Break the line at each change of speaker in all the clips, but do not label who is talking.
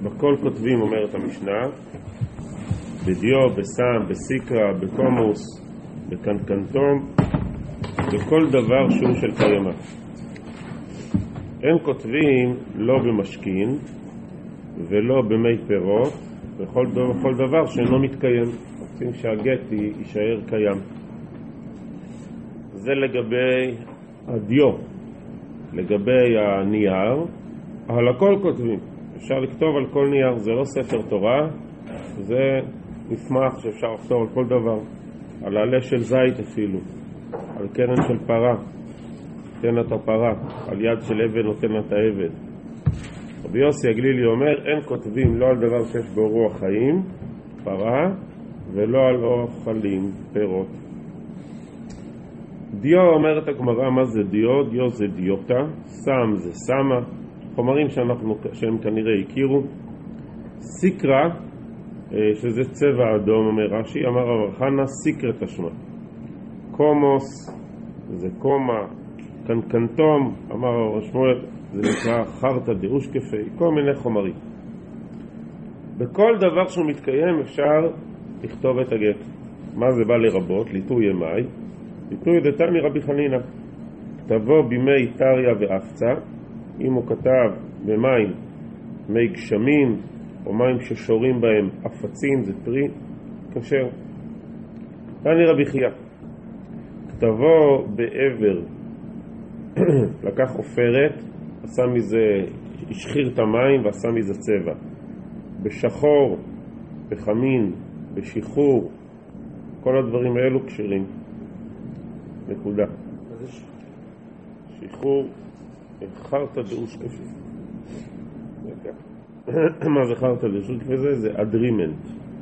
בכל כותבים, אומרת המשנה, בדיו, בסם, בסיקרא, בקומוס, בקנקנטום, בכל דבר שהוא של קיימא. אין כותבים לא במשכין ולא במי פירות, בכל דבר שאינו מתקיים. רוצים שהגט יישאר קיים. זה לגבי הדיו. לגבי הנייר, על הכל כותבים. אפשר לכתוב על כל נייר, זה לא ספר תורה, זה מסמך שאפשר לכתוב על כל דבר. על העלה של זית אפילו, על קרן של פרה, נותן את הפרה, על יד של עבד נותן את העבד. רבי יוסי הגלילי אומר, אין כותבים לא על דבר שיש בו רוח חיים, פרה, ולא על אוכלים, פירות. דיו, אומרת הגמרא, מה זה דיו? דיו זה דיוטה, סם זה סמה, חומרים שהם כנראה הכירו. סיקרא, שזה צבע אדום, אומר רש"י, אמר רב חנא, סיקרא תשמע. קומוס, זה קומה. קנקנטום, אמר רב שמואל, זה נקרא חרטא דאושקפי, כל מיני חומרים. בכל דבר שהוא מתקיים אפשר לכתוב את הגט. מה זה בא לרבות? ליטוי ימי. ליטוי דתני רבי חנינא. כתבו בימי טריה ואפצה. אם הוא כתב במים, מי גשמים, או מים ששורים בהם אפצים, זה פרי, כשר. תני רבי חייא. כתבו בעבר, לקח עופרת, עשה מזה, השחיר את המים ועשה מזה צבע. בשחור, בחמין, בשחרור, כל הדברים האלו כשרים. נקודה. שחרור, חרטא דאושקפי. מה זה חרטא דאושקפי? זה אדרימנט.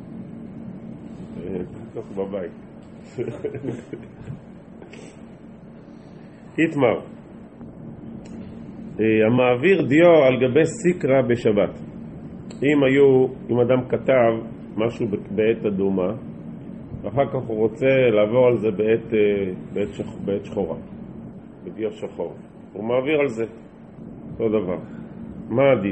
תוך בבית. התמר. המעביר דיו על גבי סיקרא בשבת. אם אדם כתב משהו בעת אדומה, ואחר כך הוא רוצה לעבור על זה בעת שחורה, בדיו שחור, הוא מעביר על זה אותו דבר. מה הדין?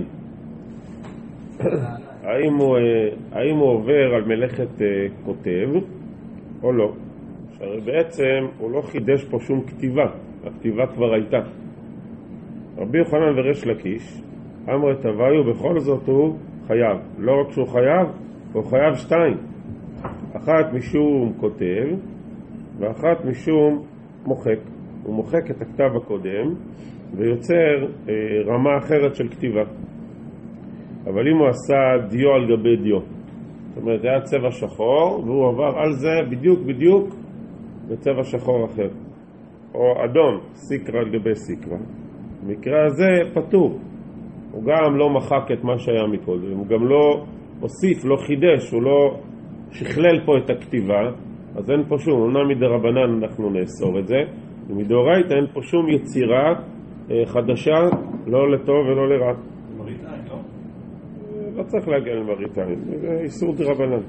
האם הוא עובר על מלאכת כותב או לא? שהרי בעצם הוא לא חידש פה שום כתיבה, הכתיבה כבר הייתה. רבי יוחנן וריש לקיש אמרו את הוויו, בכל זאת הוא חייב. לא רק שהוא חייב, הוא חייב שתיים. אחת משום כותב ואחת משום מוחק. הוא מוחק את הכתב הקודם ויוצר רמה אחרת של כתיבה. אבל אם הוא עשה דיו על גבי דיו, זאת אומרת זה היה צבע שחור והוא עבר על זה בדיוק בצבע שחור אחר, או אדום, סיקרא על גבי סיקרא, במקרה הזה פטור. הוא גם לא מחק את מה שהיה מקודם, הוא גם לא הוסיף, לא חידש, הוא לא שכלל פה את הכתיבה, אז אין פה שום, אומנם מדרבנן אנחנו נאסור את זה, ומדאורייתא אין פה שום יצירה חדשה, לא לטוב ולא לרע.
מראית עין, לא?
לא צריך להגיע למראית עין, זה איסור דרבנן.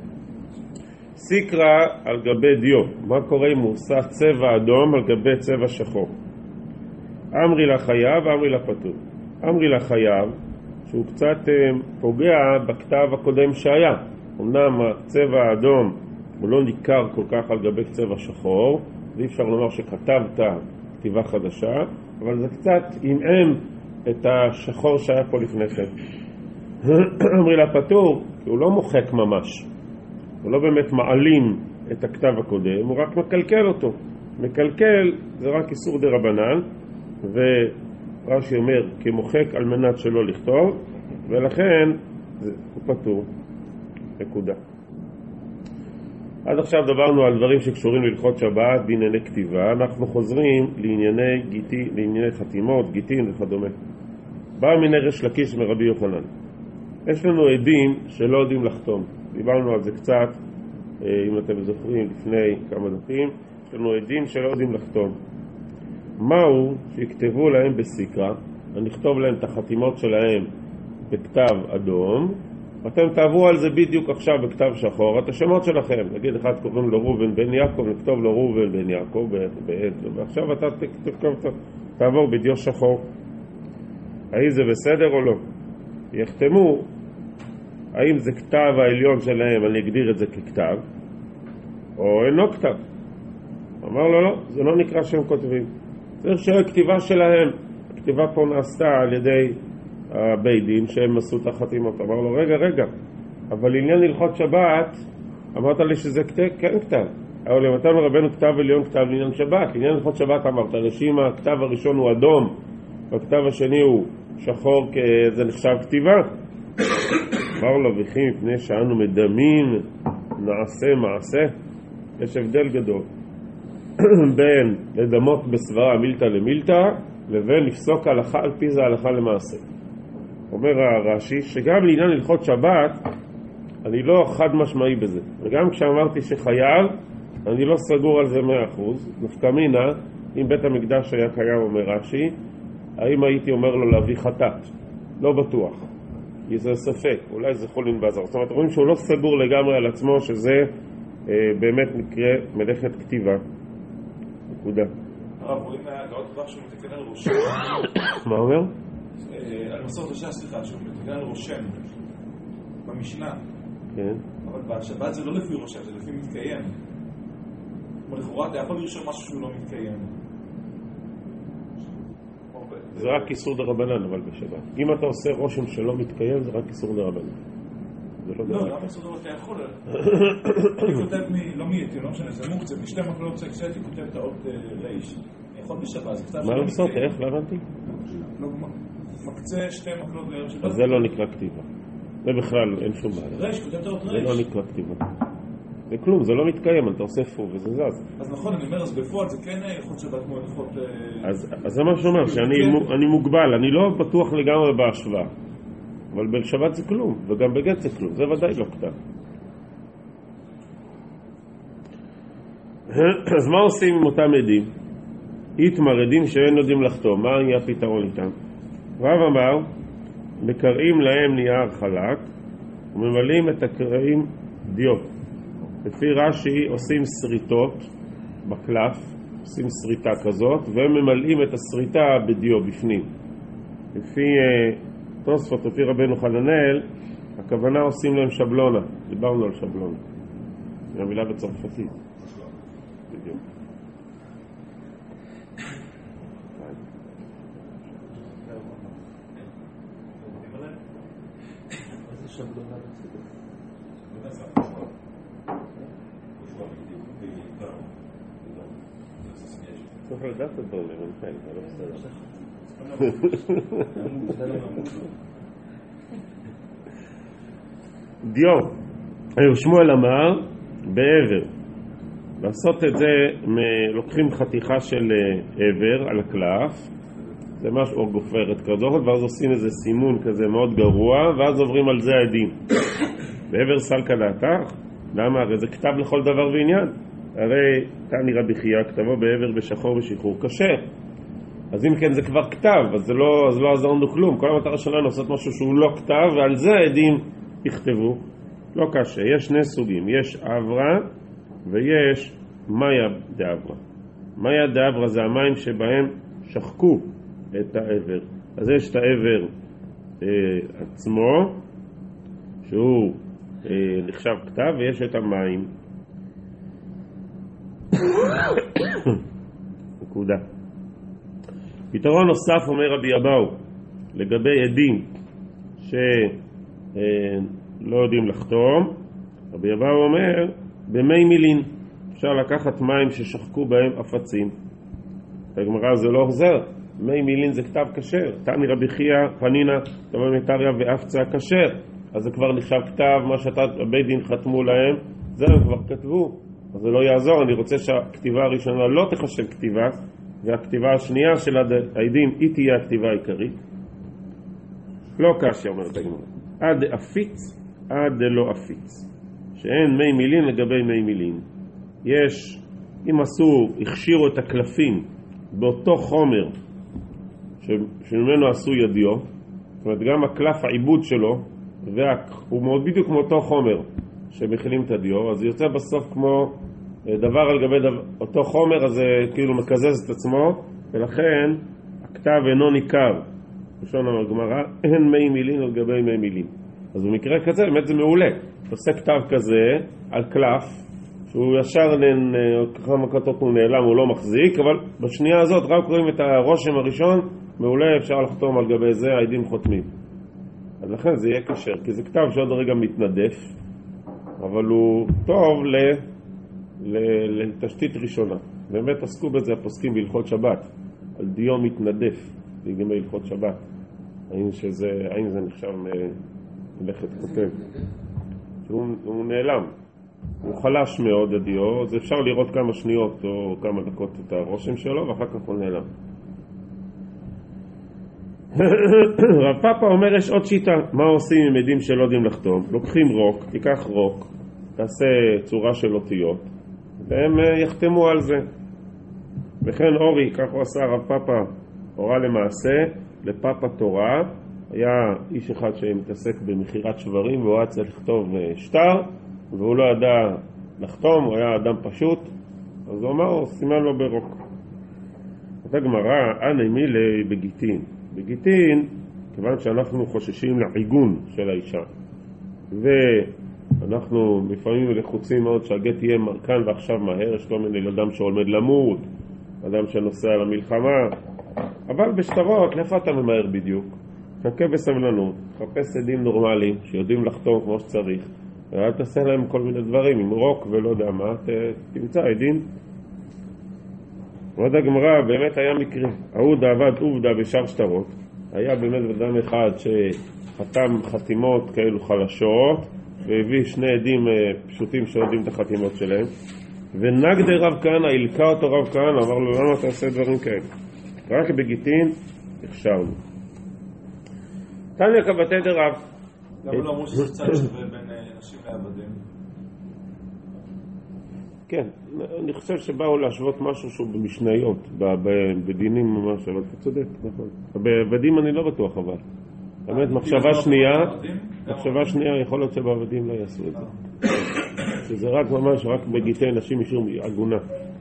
סיקרא על גבי דיו, מה קורה אם הוא עושה צבע אדום על גבי צבע שחור? אמרי לחייב, אמרי לפטור. אמרי לחייב, שהוא קצת פוגע בכתב הקודם שהיה. אמנם הצבע האדום הוא לא ניכר כל כך על גבי צבע שחור, ואי אפשר לומר שכתבת כתיבה חדשה, אבל זה קצת עמעם את השחור שהיה פה לפני כן. אמרי לפטור, כי הוא לא מוחק ממש. הוא לא באמת מעלים את הכתב הקודם, הוא רק מקלקל אותו. מקלקל זה רק איסור דרבנן, ורש"י אומר כמוחק על מנת שלא לכתוב, ולכן הוא פטור. נקודה. עד עכשיו דברנו על דברים שקשורים להלכות שבת בענייני כתיבה. אנחנו חוזרים לענייני גיטין, לענייני חתימות, גיטין וכדומה. בא מיני ריש לקיש מרבי יוחנן. יש לנו עדים שלא יודעים לחתום. דיברנו על זה קצת, אם אתם זוכרים, לפני כמה דפים. יש לנו עדים שלא יודעים לחתום. מהו שיכתבו להם בסיקרא, נכתוב להם את החתימות שלהם בכתב אדום, אתם תעברו על זה בדיוק עכשיו בכתב שחור, את השמות שלכם. נגיד אחד קוראים לו ראובן בן יעקב, נכתוב לו ראובן בן יעקב בעט, ועכשיו אתה תעבור בדיו שחור. האם זה בסדר או לא? יחתמו האם זה כתב העליון שלהם, אני אגדיר את זה ככתב, או אינו כתב. אמר לו, לא, זה לא נקרא שהם כותבים. צריך שהכתיבה שלהם, הכתיבה פה נעשתה על ידי הבית דין שהם עשו את החתימות. אמר לו, רגע, אבל עניין הלכות שבת, אמרת לי שזה כן כתב. אבל למתן רבנו כתב עליון כתב לעניין שבת. לעניין הלכות שבת אמרת, שאם הכתב הראשון הוא אדום, והכתב השני הוא שחור, זה נחשב כתיבה. אמר לו, וכי מפני שאנו מדמים נעשה מעשה, יש הבדל גדול בין לדמות בסברה מילתא למילתא לבין לפסוק הלכה על פי זה הלכה למעשה. אומר הרש"י שגם לעניין הלכות שבת אני לא חד משמעי בזה, וגם כשאמרתי שחייב אני לא סגור על זה 100%. נפקא מינה, אם בית המקדש היה קיים, אומר רש"י, האם הייתי אומר לו להביא חטאת? לא בטוח, כי זה ספק, אולי זה חולין בעזר. זאת אומרת, רואים שהוא לא סגור לגמרי על עצמו שזה באמת מקרה מלאכת כתיבה. נקודה.
הרב, רואים מהגאות דבר שהוא מתקן על רושם.
מה אומר?
על מסורת השעה, סליחה, שהוא מתקן על רושם במשנה.
כן.
אבל בשבת זה לא לפי רושם, זה לפי מתקיים. לכאורה אתה יכול לרשום משהו שהוא לא מתקיים.
זה רק איסור דרבנן, אבל בשבת. אם אתה עושה רושם שלא מתקיים, זה רק איסור דרבנן.
לא, למה איסור דרבנן? אתה יכול. אני כותב לא מייתי, לא משנה, זה מוקצה, בשתי מקלות סקסטי כותב את האות רייש. אני יכול בשבת, זה קצת שלא מתקיים.
מה לעשות? איך? לא הבנתי?
מקצה שתי מקלות לערב שבת.
אז זה לא נקרא כתיבה. זה בכלל, אין שום בעיה.
רייש, כותב את האות רייש.
זה לא נקרא כתיבה. זה כלום, זה לא מתקיים, אתה עושה פור וזה זז.
אז נכון, אני אומר, אז בפועל זה כן הלכות שבת כמו הלכות...
אז זה מה שאומר, שאני מוגבל, אני לא בטוח לגמרי בהשוואה. אבל בשבת זה כלום, וגם בגט זה כלום, זה ודאי לא כתב. אז מה עושים עם אותם עדים? איתמר, עדים שאין יודעים לחתום, מה יהיה הפתרון איתם? רב אמר, מקראים להם נייר חלק, וממלאים את הקראים דיו. לפי רש"י עושים שריטות בקלף, עושים שריטה כזאת, והם ממלאים את השריטה בדיו בפנים. לפי תוספות, לפי רבנו חננאל, הכוונה עושים להם שבלונה. דיברנו על שבלונה. זו המילה בצרפתית. בדיוק.
איזה שבלונה בצרפתית?
צריך לדעת את הדברים, זה לא בסדר. דיו, שמואל אמר בעבר, לעשות את זה, לוקחים חתיכה של עבר על הקלף, זה משהו, או גופרת כזאת, ואז עושים איזה סימון כזה מאוד גרוע, ואז עוברים על זה העדים. בעבר סלקא דעתך, למה? הרי זה כתב לכל דבר ועניין. הרי תני רבי חייא כתבו בעבר בשחור בשחרור כשר. אז אם כן זה כבר כתב, אז לא עזרנו כלום. כל המטרה שלנו לעשות משהו שהוא לא כתב, ועל זה העדים יכתבו. לא קשה, יש שני סוגים, יש עברה ויש מאיה דעברה. מאיה דעברה זה המים שבהם שחקו את העבר. אז יש את העבר עצמו, שהוא נחשב כתב, ויש את המים. נקודה. פתרון נוסף אומר רבי אבאו לגבי עדים שלא יודעים לחתום. רבי אבאו אומר במי מילין אפשר לקחת מים ששחקו בהם אפצים. הגמרא זה לא עוזר, מי מילין זה כתב כשר. תני רבי חייא חנינא תמר מטריה ואפצה כשר, אז זה כבר נחשב כתב. מה שהבית דין חתמו להם זה הם כבר כתבו, אז זה לא יעזור. אני רוצה שהכתיבה הראשונה לא תחשב כתיבה, והכתיבה השנייה של העדים היא תהיה הכתיבה העיקרית. לא קשה, אומרת הגמרא, עד אפיץ עד לא אפיץ, שאין מי מילין לגבי מי מילין. יש, אם הכשירו את הקלפים באותו חומר שממנו עשו ידיו, זאת אומרת גם הקלף העיבוד שלו הוא מאוד בדיוק מאותו חומר שמכינים את הדיו, אז יוצא בסוף כמו דבר על גבי אותו חומר, אז זה כאילו מקזז את עצמו, ולכן הכתב אינו ניכר. ראשון הגמרא, אין מי מילין על גבי מי מילין. אז במקרה כזה באמת זה מעולה. עושה כתב כזה על קלף, שהוא ישר כמה כתות הוא נעלם, הוא לא מחזיק, אבל בשנייה הזאת רק רואים את הרושם הראשון, מעולה, אפשר לחתום על גבי זה, העדים חותמים. אז לכן זה יהיה קשר, כי זה כתב שעוד רגע מתנדף, אבל הוא טוב לתשתית ראשונה. באמת עסקו בזה הפוסקים בהלכות שבת, על דיו מתנדף, לגבי הלכות שבת. האם זה נחשב מלאכת כותב? הוא נעלם. הוא חלש מאוד הדיו, אז אפשר לראות כמה שניות או כמה דקות את הרושם שלו, ואחר כך הוא נעלם. רב פאפה אומר יש עוד שיטה. מה עושים עם עדים שלא יודעים לחתום? לוקחים רוק, תיקח רוק, תעשה צורה של אותיות, והם יחתמו על זה. וכן אורי, כך הוא עשה רב פאפה, הורה למעשה לפאפה תורה. היה איש אחד שמתעסק במחירת שברים, והוא היה צריך לכתוב שטר, והוא לא ידע לחתום, הוא היה אדם פשוט, אז הוא אמר, סימן לו ברוק. אותה גמרא, אנא מילי בגיטין. בגיטין, כיוון שאנחנו חוששים לעיגון של האישה, ואנחנו לפעמים לחוצים מאוד שהגט יהיה כאן ועכשיו מהר, יש כל מיני אדם שעומד למות, אדם שנוסע למלחמה, אבל בשטרות, לאיפה אתה ממהר בדיוק? חכה בסבלנות, חפש עדים נורמליים שיודעים לחתום כמו שצריך, ואל תעשה להם כל מיני דברים עם רוק ולא יודע מה, תמצא עדים. ועוד הגמרא, באמת היה מקרה, ההוא עבד עובדה בשאר שטרות, היה באמת אדם אחד שחתם חתימות כאלו חלשות, והביא שני עדים פשוטים שיודעים את החתימות שלהם, ונגדי רב כהנא, הלקה אותו רב כהנא, אמר לו למה אתה עושה דברים כאלה? רק בגיטין הכשרנו. תניא כבתי דרב.
למה לא אמרו שזה קצת שווה בין נשים לעבדים?
כן, אני חושב שבאו להשוות משהו שהוא במשניות, בדינים ממש, אבל אתה צודק, נכון. בעבדים אני לא בטוח, אבל באמת מחשבה שנייה יכול להיות שבעבדים לא יעשו את זה. שזה רק ממש, רק בגיטי נשים משום עגונה.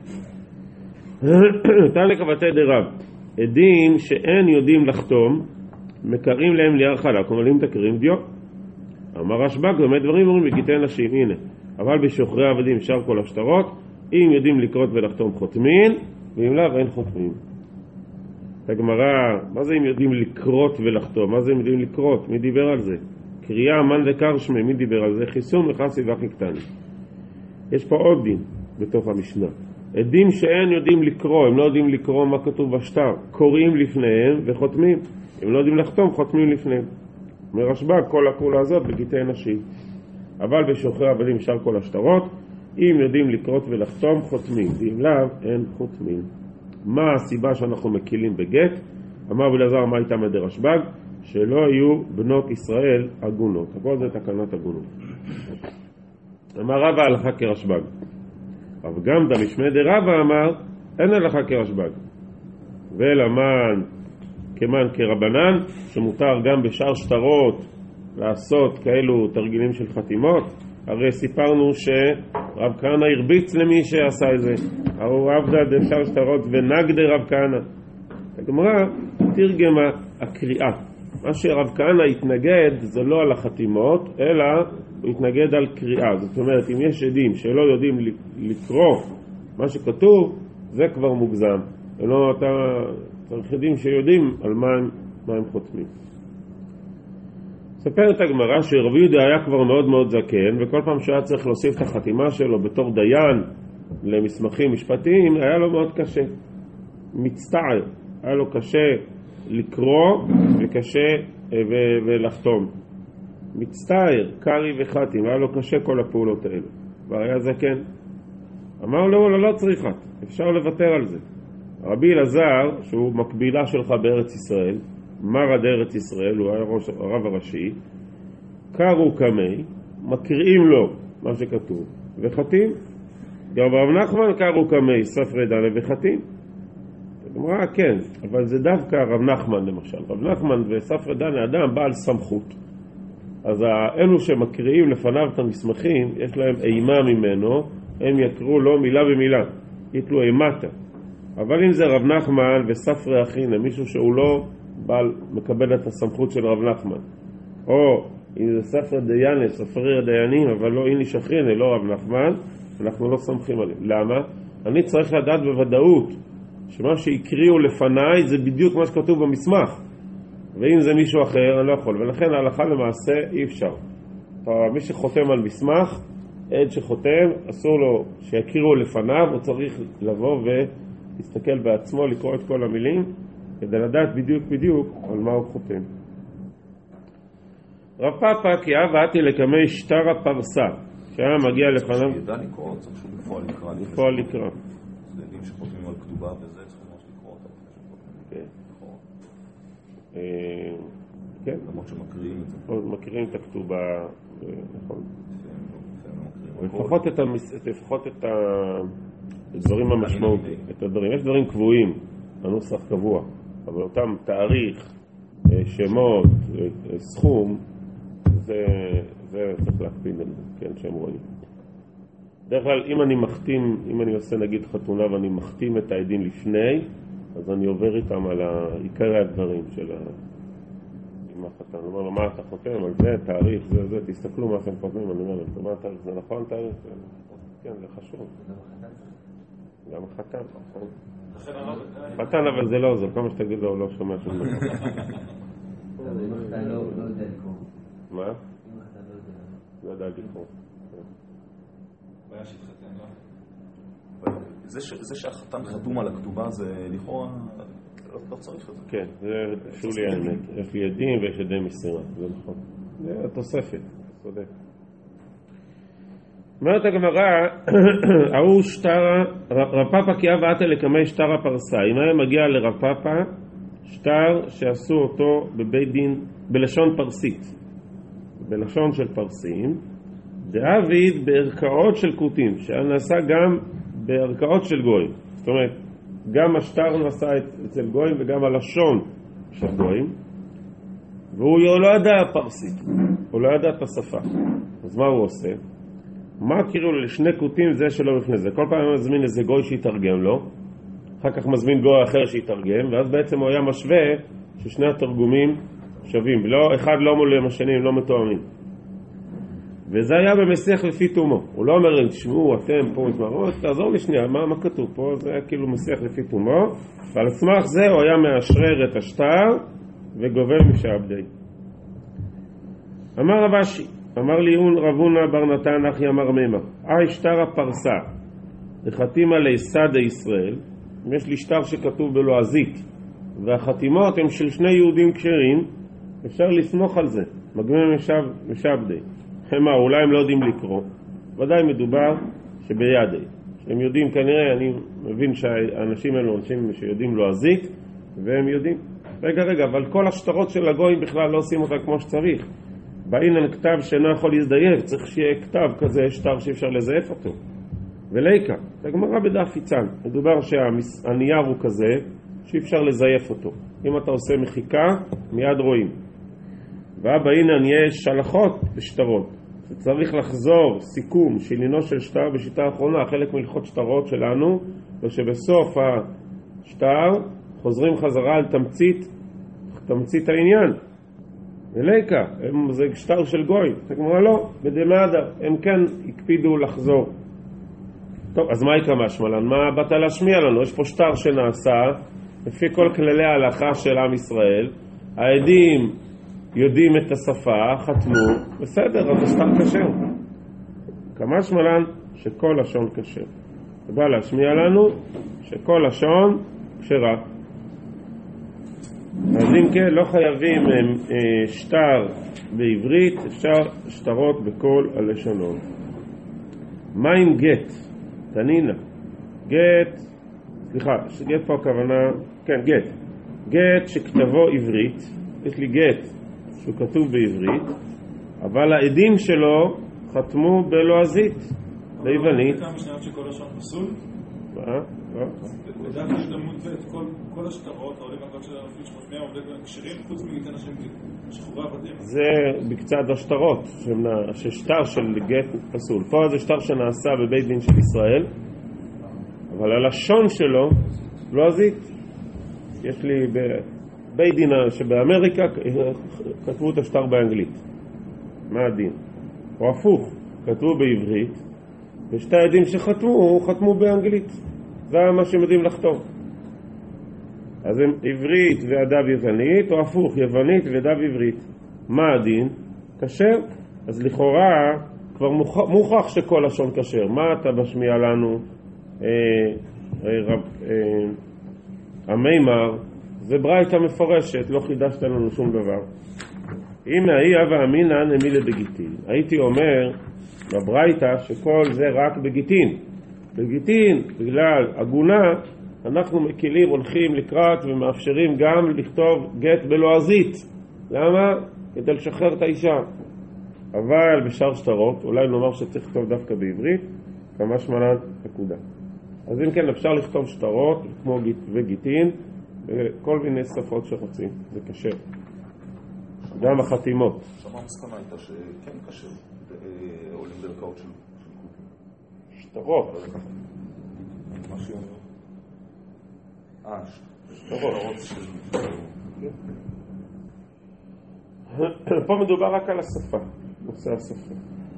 תניא כבתי דרב, עדים שאין יודעים לחתום, מקרים להם ליאר חלק, ומלים תקרים דיו. אמר רשב"ג, באמת דברים אומרים בגיטי נשים, הנה. אבל בשוחרי עבדים שר כל השטרות, אם יודעים לקרות ולחתום חותמים, ואם לא, אין חותמים. הגמרא, מה זה אם יודעים לקרות ולחתום? מה זה אם יודעים לקרות? מי דיבר על זה? קריאה, מן וקרשמי, מי דיבר על זה? חיסום, מחסי ואחי קטני. יש פה עוד דין בתוך המשנה. עדים שאין יודעים לקרוא, הם לא יודעים לקרוא מה כתוב בשטר, קוראים לפניהם וחותמים. הם לא יודעים לחתום, חותמים לפניהם. מרשב"ג, כל הכולה הזאת בגיטי נשים. אבל בשוחרי עבדים שר כל השטרות, אם יודעים לקרות ולחתום, חותמים. ואם לאו, אין חותמים. מה הסיבה שאנחנו מקילים בגט? אמר בלעזר, מה הייתה מדי רשב"ג? שלא יהיו בנות ישראל עגונות. הכל זה תקנת עגונות. אמר רבא הלכה כרשב"ג. אבל גם דמשמי דרבא אמר, אין הלכה כרשב"ג. ולמן כמן כרבנן, שמותר גם בשאר שטרות לעשות כאלו תרגילים של חתימות. הרי סיפרנו שרב כהנא הרביץ למי שעשה את זה. הוא עבדה בשאר שטרות ונגדי רב כהנא. הגמרא תרגמה הקריאה. מה שרב כהנא התנגד זה לא על החתימות, אלא הוא התנגד על קריאה. זאת אומרת, אם יש עדים שלא יודעים לקרוא מה שכתוב, זה כבר מוגזם. ולא אתה צריך עדים שיודעים על מה הם חותמים. ספרת הגמרא שרבי יהודה היה כבר מאוד מאוד זקן, וכל פעם שהיה צריך להוסיף את החתימה שלו בתור דיין למסמכים משפטיים, היה לו מאוד קשה. מצטער, היה לו קשה לקרוא וקשה ולחתום. מצטער, קרי וחתים, היה לו קשה כל הפעולות האלה. והיה זקן. אמר לו, לא צריכה, אפשר לוותר על זה. רבי אלעזר, שהוא מקבילה שלך בארץ ישראל, מרד ארץ ישראל, הוא היה הרב הראשי, קרו קמי, מקריאים לו מה שכתוב, וחתים. גם רב נחמן קרו קמי, ספרי ד' וחתים. אמרה, כן, אבל זה דווקא רב נחמן למשל. רב נחמן וספרי ד' אדם בעל סמכות. אז אלו שמקריאים לפניו את המסמכים, יש להם אימה ממנו, הם יקראו לו מילה במילה, יתלו אימתה. אבל אם זה רב נחמן וספרי אחין, מישהו שהוא לא בעל מקבל את הסמכות של רב נחמן, או אם זה ספר דיין, ספרי הדיינים, אבל לא איני שכרין, לא רב נחמן, אנחנו לא סומכים עליהם. למה? אני צריך לדעת בוודאות שמה שהקריאו לפניי זה בדיוק מה שכתוב במסמך, ואם זה מישהו אחר אני לא יכול, ולכן ההלכה למעשה אי אפשר. מי שחותם על מסמך, עד שחותם, אסור לו שיכירו לפניו, הוא צריך לבוא ולהסתכל בעצמו, לקרוא את כל המילים, כדי לדעת בדיוק על מה הוא חותם. רב פאפא כי באתי לקמי שטר הפרסה, שהיה מגיע לפניו...
שידע לקרוא, צריך שהוא בפועל לקרוא.
בפועל לקרוא.
זה יודעים שחותמים על כתובה וזה, צריך ממש לקרוא אותה.
כן.
למרות שמקריאים את זה.
מקריאים את הכתובה, נכון. לפחות את הדברים המשמעותיים, את הדברים. יש דברים קבועים, הנוסח קבוע, אבל אותם תאריך, שמות, סכום, זה צריך להקפיד על זה, כן, שהם רואים. דרך כלל, אם אני עושה נגיד חתונה ואני מחתים את העדים לפני, אז אני עובר איתם על עיקרי הדברים של החתן. אני אומר לו, מה אתה חותם על זה, תאריך, זה, תסתכלו מה אתם חותמים, אני אומר להם, מה התאריך, זה נכון תאריך? כן, זה חשוב. גם חתן, נכון. חתן, אבל זה לא, זה כל מה שתגיד לו, הוא לא שומע שום דבר.
אם החתן לא יודע לקרוא.
מה?
אם החתן
לא יודע לקרוא.
בעיה שהתחתן, לא? זה שהחתן חתום על הכתובה זה לכאורה לא צריך את זה.
כן, זה שולי האמת. יש לי עדים ויש עדי מסירה, זה נכון. זה התוספת, צודק. אומרת הגמרא, ההוא שטרה, רב פאפא כי באתי לקמי שטר הפרסה. אם היה מגיע לרב פאפא שטר שעשו אותו בבית דין בלשון פרסית, בלשון של פרסים, דאביד בערכאות של כותים, שנעשה גם בערכאות של גויים. זאת אומרת, גם השטר נעשה אצל גויים וגם הלשון של גויים, והוא לא ידע פרסית, הוא לא ידע את השפה. אז מה הוא עושה? מה כאילו לשני כותים זה שלא לפני זה? כל פעם הוא מזמין איזה גוי שיתרגם לו, אחר כך מזמין גוי אחר שיתרגם, ואז בעצם הוא היה משווה ששני התרגומים שווים, אחד לא מול השני, הם לא מתואמים. וזה היה במסיח לפי תומו. הוא לא אומר להם, תשמעו, אתם פה מתמרות, תעזור לי שנייה, מה כתוב פה? זה היה כאילו מסיח לפי תומו, ועל סמך זה הוא היה מאשרר את השטר וגובה משעבדי. אמר רב אשי, אמר לי רבונה בר נתן אחי אמר ממה, שטר הפרסה, לחתים עלי סדה ישראל, יש לי שטר שכתוב בלועזית, והחתימות הן של שני יהודים כשרים, אפשר לסמוך על זה, מגמי משעבדי. חמה, אולי הם לא יודעים לקרוא, ודאי מדובר שבידי, שהם יודעים כנראה, אני מבין שהאנשים האלו אנשים שיודעים לועזית, והם יודעים, רגע, אבל כל השטרות של הגויים בכלל לא עושים אותה כמו שצריך. באינן כתב שאינו יכול להזדייף, צריך שיהיה כתב כזה, שטר שאפשר לזייף אותו. וליקה, הגמרא בדף יצן, מדובר שהנייר הוא כזה שאפשר לזייף אותו. אם אתה עושה מחיקה, מיד רואים. ובאינן יש שלחות בשטרות. צריך לחזור סיכום שילינו של שטר בשיטה האחרונה, חלק מלכות שטרות שלנו, ושבסוף השטר חוזרים חזרה על תמצית העניין. וליקה, זה שטר של גוי. זה כמו לא, בדמדה, הם כן הקפידו לחזור. טוב, אז מה יקרה משמלן? מה באת להשמיע לנו? יש פה שטר שנעשה לפי כל כללי ההלכה של עם ישראל. העדים יודעים את השפה, חתמו, בסדר, אז השטר כשר. כמה שמלן שכל לשון כשר. זה בא להשמיע לנו שכל לשון כשרה. אז אם כן, לא חייבים שטר בעברית, אפשר שטרות בכל הלשונות. מה עם גט? תנינה. גט, גט פה הכוונה, כן, גט. גט שכתבו עברית, יש לי גט שהוא כתוב בעברית, אבל העדים שלו חתמו בלועזית, ביוונית.
אתה משנת שכל לשון פסול?
מה?
לדעת יש דמות כל השטרות, העולים הכל של הרפית שחושמיה עובדי קשרים, חוץ מגיטן השם שחורי עבדים.
זה בקצת השטרות, ששטר של גט פסול. פה זה שטר שנעשה בבית דין של ישראל, אבל הלשון שלו לועזית. יש לי בבית דין שבאמריקה כתבו את השטר באנגלית. מה הדין? או הפוך, כתבו בעברית, ושתי העדים שחתמו, חתמו באנגלית. זה מה שהם יודעים לכתוב. אז הם עברית וידיו יוונית, או הפוך, יוונית וידיו עברית. מה הדין? כשר. אז לכאורה כבר מוכח שכל לשון כשר. מה אתה משמיע לנו? המימר, זה ברייתא מפורשת, לא חידשת לנו שום דבר. אם היה ואמינא נמילה בגיטין. הייתי אומר בברייתא שכל זה רק בגיטין. בגיטין, בגלל עגונה, אנחנו מקילים, הולכים לקראת ומאפשרים גם לכתוב גט בלועזית. למה? כדי לשחרר את האישה. אבל בשאר שטרות, אולי נאמר שצריך לכתוב דווקא בעברית, כמה שמלן נקודה. אז אם כן, אפשר לכתוב שטרות כמו גיט וגיטין, כל מיני שפות שרוצים, זה קשה. גם החתימות.
שמה המסקנה הייתה שכן קשה, עולים בערכאות של קוטים.
שטרות.
מה שהיא אומרת? שטרות של...
פה מדובר רק על השפה, נושא השפה.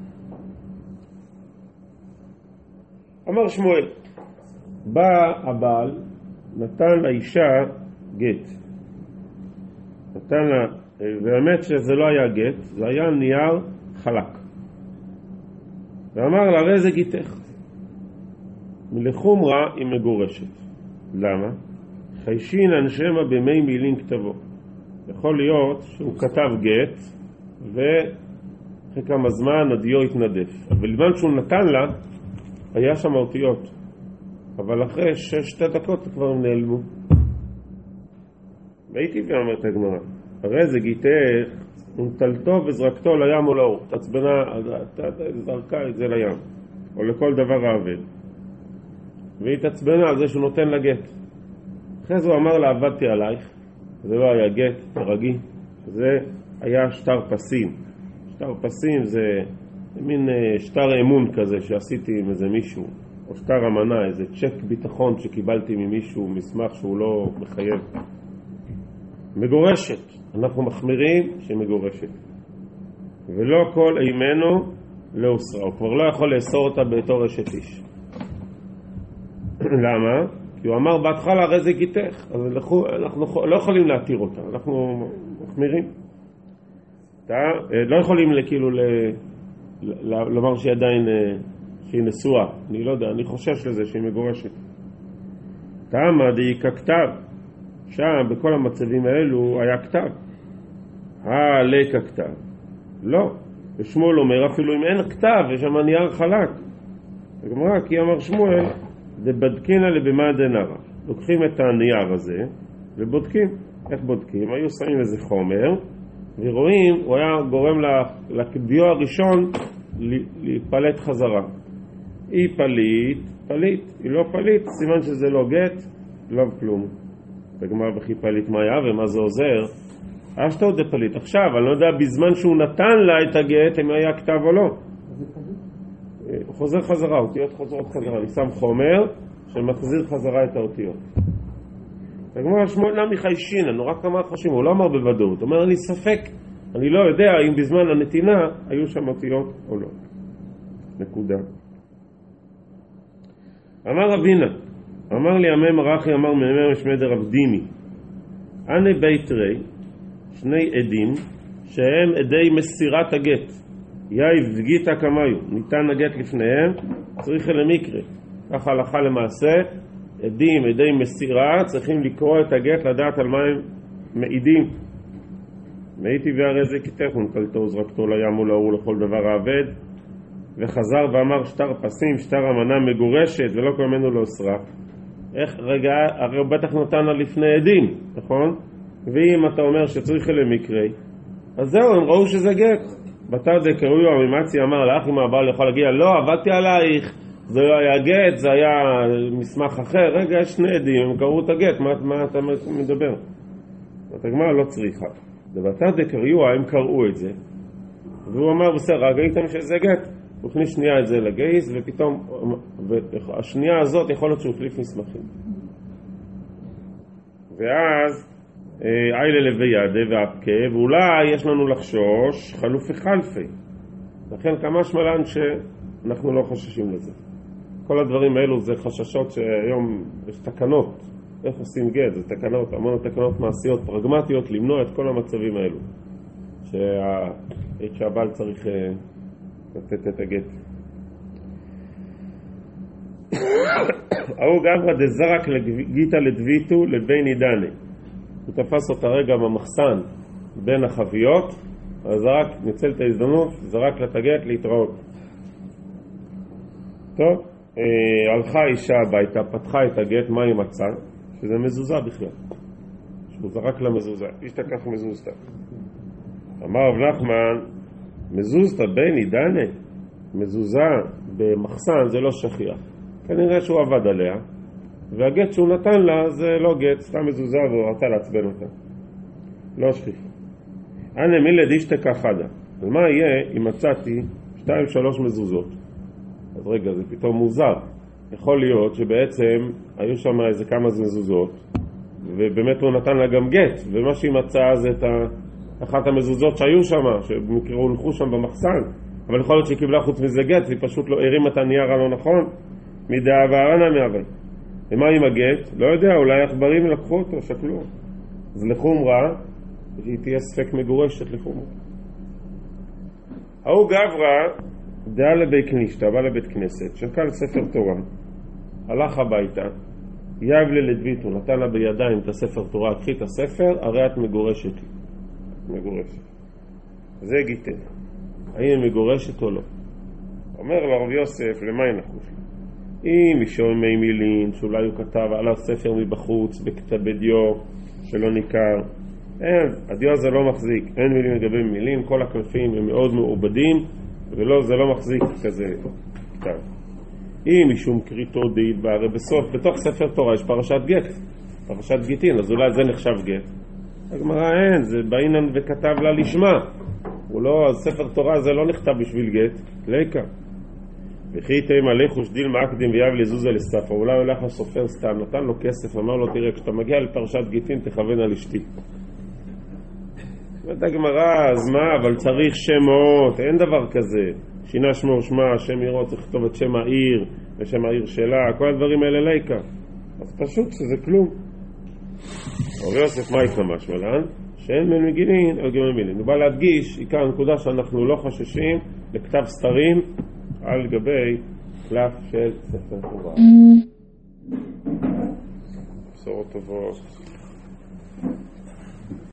אמר שמואל, בא הבעל, נתן לאישה גט. נתן לה, באמת שזה לא היה גט, זה היה נייר חלק. ואמר לה, הרי זה גיתך. מלחומרה היא מגורשת. למה? חיישין אנשמה במי מילים כתבו. יכול להיות שהוא כתב גט, ואחרי כמה זמן הדיו התנדף. אבל בזמן שהוא נתן לה, היה שם אותיות. אבל אחרי 6 דקות כבר נעלמו. והייתי ואומרת הגמרא, הרי זה גיתך, ונטלתו וזרקתו לים או לאור. תעצבנה, זרקה את זה לים, או לכל דבר העבד. והיא תעצבנה על זה שהוא נותן לה גט. אחרי זה הוא אמר לה, עבדתי עלייך. זה לא היה גט, תרגי. זה היה שטר פסים. שטר פסים זה מין שטר אמון כזה שעשיתי עם איזה מישהו. או שטר אמנה, איזה צ'ק ביטחון שקיבלתי ממישהו, מסמך שהוא לא מחייב. מגורשת. אנחנו מחמירים שמגורשת. ולא כל אימנו לא אוסרה. הוא כבר לא יכול לאסור אותה בתור אשת איש. למה? כי הוא אמר בהתחלה הרי זה גיתך, אז אנחנו לא יכולים להתיר אותה, אנחנו מחמירים. לא יכולים כאילו לומר שהיא עדיין, שהיא נשואה, אני לא יודע, אני חושש לזה שהיא מגורשת. תמה די ככתב, שם בכל המצבים האלו היה כתב. לה ככתב. לא, ושמואל אומר אפילו אם אין כתב, יש שם נייר חלק. הגמרא, כי אמר שמואל, זה בדקינה לבמה דנרה. לוקחים את הנייר הזה ובודקים. איך בודקים? היו שמים איזה חומר ורואים, הוא היה גורם לדיו הראשון להיפלט חזרה. היא פליט, היא לא פליט, סימן שזה לא גט, לא כלום. בגמרא וכי פליט מה היה ומה זה עוזר? אשתו דה פליט. עכשיו, אני לא יודע בזמן שהוא נתן לה את הגט אם היה כתב או לא. הוא חוזר חזרה, אותיות חוזרות חזרה. אני שם חומר שמחזיר חזרה את האותיות. הגמרא שמואל נמי חיישין, נורא כמה חשים, הוא לא אמר בוודאות, הוא אומר אני ספק, אני לא יודע אם בזמן הנתינה היו שם אותיות או לא. נקודה. אמר רבינה, אמר לי עמי מרחי, אמר מאמר משמד רב דימי, אני בית רי, 2 עדים שהם עדי מסירת הגט. יאיב וגיטה כמיו, ניתן הגט לפניהם, צריך למקרה. ככה הלכה למעשה, עדים, עדי מסירה, צריכים לקרוא את הגט לדעת על מה הם מעידים. מעיתי והרי זה כתך, ונטלתו זרקתו לים ולאור לכל דבר העבד, וחזר ואמר שטר פסים, שטר אמנה מגורשת, ולא כל ממנו לא אוסרה. איך רגע, הרי הוא בטח נתן לה לפני עדים, נכון? ואם אתה אומר שצריך למקרה, אז זהו, הם ראו שזה גט. בתר דקראו המימצי אמר לאח אם הבעל יכול להגיע, לא, עבדתי עלייך, זה לא היה גט, זה היה מסמך אחר. רגע, יש 2 עדים, הם קראו את הגט, מה אתה מדבר? הגמרא לא צריכה. בתר דקראו הם קראו את זה, והוא אמר בסדר, ראיתם שזה גט, הוא הכניס שנייה את זה לגייס, ופתאום השנייה הזאת יכול להיות שהוא החליף מסמכים. ואז איילה לבידה ואפקה, ואולי יש לנו לחשוש חלופי חלפי. לכן כמה שמלן שאנחנו לא חוששים לזה. כל הדברים האלו זה חששות שהיום יש תקנות. איך עושים גט? זה תקנות, המון תקנות מעשיות, פרגמטיות, למנוע את כל המצבים האלו. שהבעל צריך לתת את הגט. ההוא גברא דזרק לגיטה לדביתו לבין עידני. הוא תפס אותה רגע במחסן בין החביות, אז זרק, ניצל את ההזדמנות, זרק לתגט להתראות. טוב, הלכה אישה הביתה, פתחה את הגט, מה היא מצאה? שזה מזוזה בכלל. שהוא זרק לה מזוזה. איש תקח מזוזתה. אמר רב נחמן, מזוזתה בין עידני, מזוזה במחסן זה לא שכיח. כנראה שהוא עבד עליה, והגט שהוא נתן לה זה לא גט, סתם מזוזה והוא רצה לעצבן אותה. לא שכיח. אנה מילה דישתקה חדה. אז מה יהיה אם מצאתי 2-3 מזוזות? אז רגע, זה פתאום מוזר. יכול להיות שבעצם היו שם איזה כמה מזוזות, ובאמת הוא נתן לה גם גט, ומה שהיא מצאה זה את אחת המזוזות שהיו שם, שבמקרה הולכו שם במחסן, אבל יכול להיות שהיא קיבלה חוץ מזה גט, והיא פשוט לא הרימה את הנייר הלא נכון, מדעה והרנה מעבל. ומה עם הגט? לא יודע, אולי עכברים לקחו אותו, שקלו. אז לחומרה, היא תהיה ספק מגורשת לחומרה. ההוא גברא דעה לבית כנישתא, בא לבית כנסת, שקל ספר תורה, הלך הביתה, יבלה לדביתו, נתן לה בידיים את הספר תורה, קחי את הספר, הרי את מגורשת לי. מגורשת. זה גיטה. האם היא מגורשת או לא? אומר לרב יוסף, למה היא נחוש? אם משום מי מילין, שאולי הוא כתב על הספר מבחוץ, בכתב בדיו, שלא ניכר, אין, הדיו זה לא מחזיק, אין מילים לגבי מילים, כל הקלפים הם מאוד מעובדים, ולא, זה לא מחזיק כזה כתב. אם משום קריטו דאית בה, הרי בסוף, בתוך ספר תורה יש פרשת גט, פרשת גיטין, אז אולי זה נחשב גט. הגמרא אין, זה באינן וכתב לה לשמה. הוא לא, אז ספר תורה זה לא נכתב בשביל גט, ליקה. וכי תאמא לחוש דיל מאקדים ויאב לזוזה לספר, אולי הולך הסופר סתם, נתן לו כסף, אמר לו, תראה, כשאתה מגיע לפרשת גיטין תכוון על אשתי. ואת הגמרא, אז מה, אבל צריך שמות, אין דבר כזה. שינה שמו ושמה, שם עירו, צריך לכתוב את שם העיר, ושם העיר שלה, כל הדברים האלה ליקה. אז פשוט שזה כלום. רבי יוסף מה יקרא משמלן? שאין מן מגילין, אלא גם מילין. הוא בא להדגיש, עיקר הנקודה שאנחנו לא חששים לכתב סתרים על גבי קלף של ספר תורה. בשורות טובות.